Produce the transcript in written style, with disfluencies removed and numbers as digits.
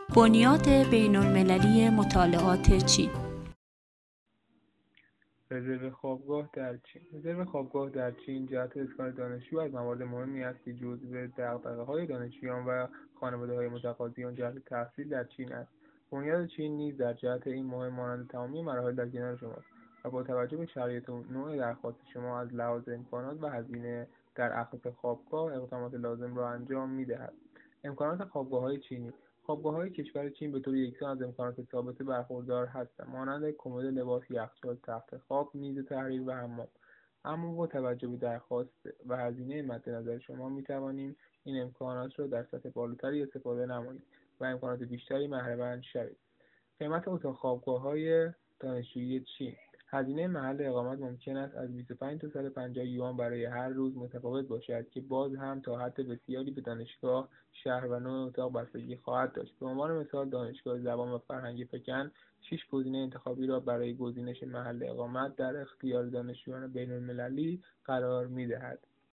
بنیاد بین‌المللی مطالعات چین. رزرو خوابگاه در چین جهت اسکان دانشجو از موارد مهمی است که جزو دغدغه‌های دانشجویان و خانواده‌های متقاضی آن جهت تحصیل در چین است. بنیاد چین نیز در جهت این مهم مانند تمامی مراحل در کنار شماست و با توجه به شرایط و نوع درخواست شما از لحاظ امکانات و هزینه در اخذ خوابگاه اقدامات لازم را انجام می‌دهد. امکانات خوابگاه‌های چینی: خوابگاه‌های کشور چین به طور یکسان از امکانات ثابته برخوردار هستند مانند کمد لباس، یخچال، تخت‌خواب، میز تحریر و حمام. اما با توجه به درخواست و هزینه مد نظر شما می‌توانیم این امکانات را در سطح بالاتری استفاده نمایید و امکانات بیشتری بهره‌مند شوید. قیمت اتاق خوابگاه‌های دانشجویی چین: هزینه محل اقامت ممکن است از 25 تا 150 یوان برای هر روز متفاوت باشد که باز هم تا حد بسیاری به دانشگاه، شهر و نوع اتاق بستگی خواهد داشت. به عنوان مثال، دانشگاه زبان و فرهنگ پکن 6 گزینه انتخابی را برای گزینش محل اقامت در اختیار دانشجویان بین‌المللی قرار می‌دهد.